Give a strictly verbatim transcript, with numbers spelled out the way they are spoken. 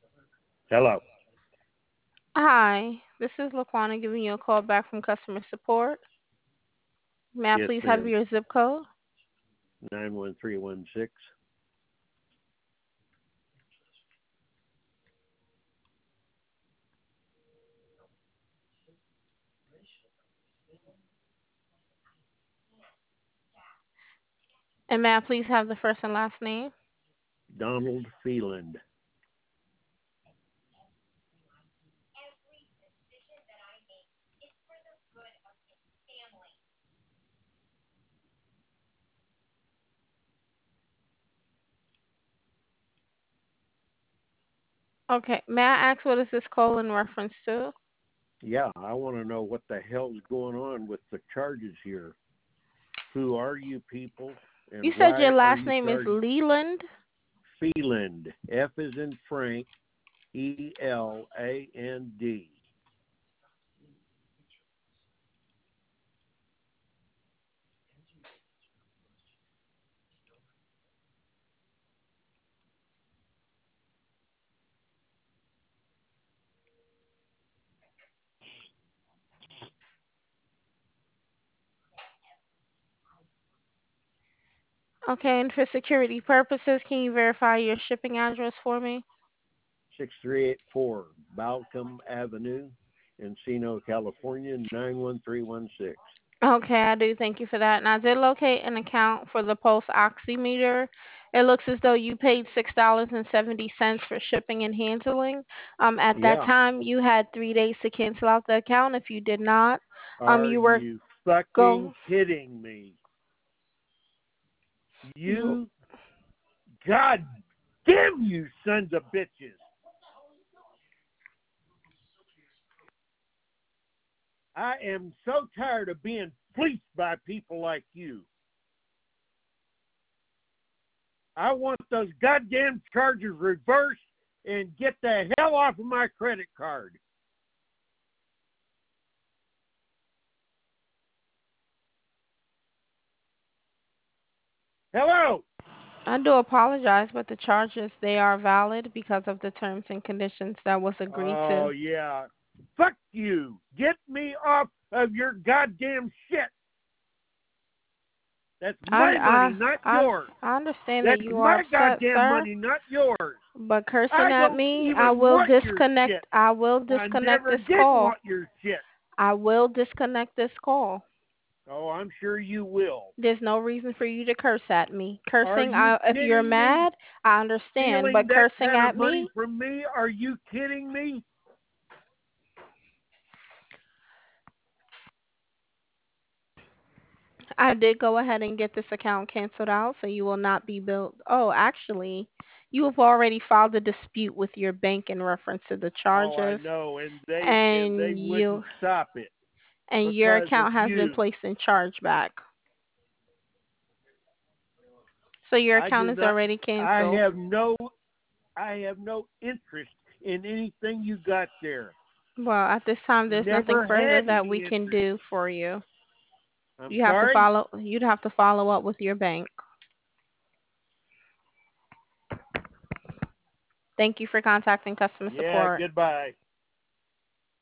Hello. Hi, this is Laquana giving you a call back from customer support. May I Yes, please have ma'am. your zip code? Nine one three one six. And may I please have the first and last name? Donald Feeland. Okay, may I ask what is this call in reference to? Yeah, I want to know what the hell's going on with the charges here. Who are you people, You and said your why are last you name is charging Leland? Feeland? F is in Frank. E L A N D. Okay, and for security purposes, can you verify your shipping address for me? Six three eight four Balcom Avenue, Encino, California nine one three one six. Okay, I do. Thank you for that. And I did locate an account for the pulse oximeter. It looks as though you paid six dollars and seventy cents for shipping and handling. Um, at that Yeah. time, you had three days to cancel out the account. If you did not, um, Are you were you go. fucking kidding me? You, You, God damn you sons of bitches. I am so tired of being fleeced by people like you. I want those goddamn charges reversed and get the hell off of my credit card. Hello. I do apologize, but the charges they are valid because of the terms and conditions that was agreed Oh, to. yeah. Fuck you. Get me off of your goddamn shit. That's my money, I not I I yours. I understand that That's you are my upset, goddamn sir. money, not yours. But cursing I at don't me, I even will want your disconnect. shit. I will I disconnect never this did call. want your shit. I will disconnect this call. Oh, I'm sure you will. There's no reason for you to curse at me. Are Cursing, you I, if you're kidding me? mad, I understand. Stealing But that cursing kind of at money me, from me? Are you kidding me? I did go ahead and get this account canceled out, so you will not be billed. Oh, actually, you have already filed a dispute with your bank in reference to the Oh, I charges, know, and they and they and you wouldn't stop it and your because of account has been you. placed in chargeback. So your I account do is not. already I canceled. have no. I have no interest in anything you got there. Well, at this time, there's nothing Never further had that we any can interest. do for you. I'm You have to sorry. follow. You'd have to follow up with your bank. Thank you for contacting customer Yeah. support. Goodbye.